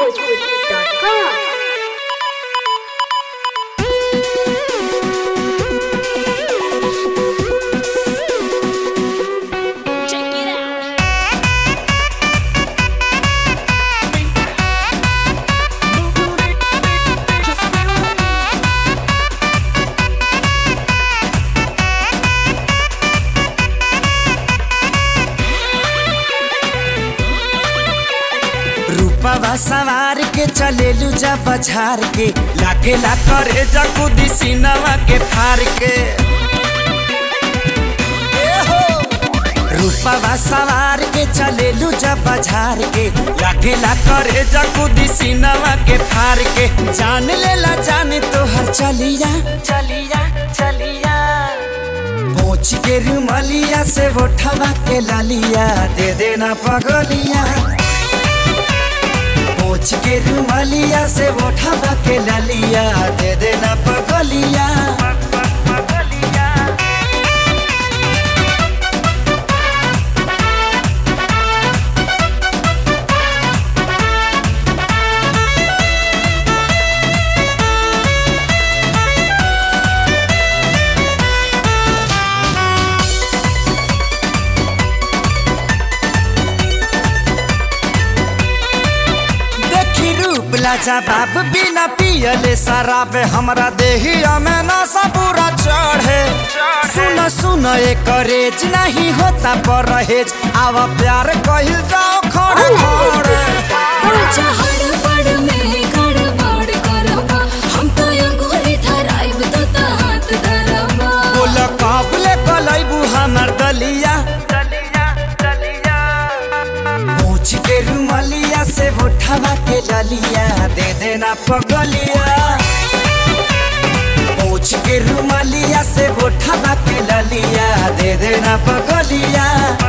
onlinebhojpuri.com। रूपवा सवार के चलेलू जा बजार के लागेला करे जा खुदी सीनवा के फार के रूपवा सवार के चलेलू जा बजार के लागेला करे जा खुदी सीनवा के फार के जान लेला जाने तो हर चलिया चलिया चलिया पहुँच के रुमलिया से उठवा के लालिया दे देना पगलिया पहुँच के रुमालिया से उठवा के लालिया दे देना पगलिया। जवाब बिना पियले शराब हमरा देहिया में नशा पूरा चढ़े सुन सुन एक रेज नहीं होता परहेज आव प्यार कहिल जाओ खड़े खड़े बोल काबले कलैबू हमर दलिया पूछ के रुमलिया से उठवा के लालिया दे देना पगलिया पूछ के रुमलिया से उठवा के लालिया दे देना पगलिया।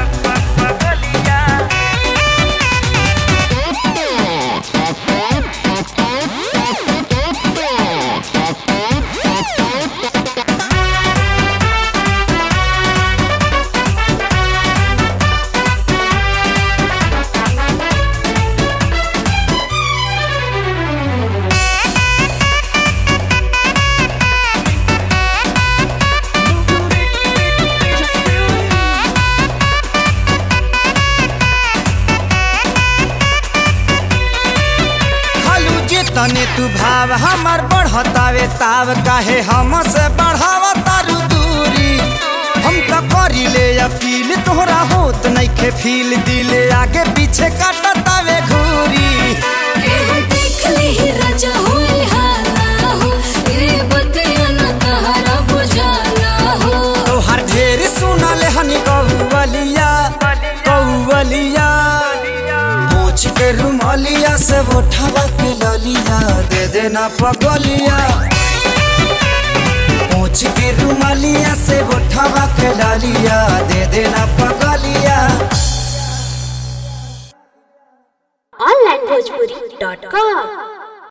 तने तू भाव हमर बढ़तावे ताव काहे हमसे बढ़ावा तारू दूरी हम तो करी ले अपील तोहरा होत नइखे फील दिले आगे पीछे काटतावे घूरी देख ले राजा होए हाला हो रे बतिया न तहरा बुझाला हो तोहर ढेर सुनले हनी कौवलिया कौवलिया पूछ के रुमलिया से उठवा के लालिया दे देना पगलिया पूछ के रुमलिया से उठवा के लालिया दे देना पगलिया। onlinebhojpuri.com।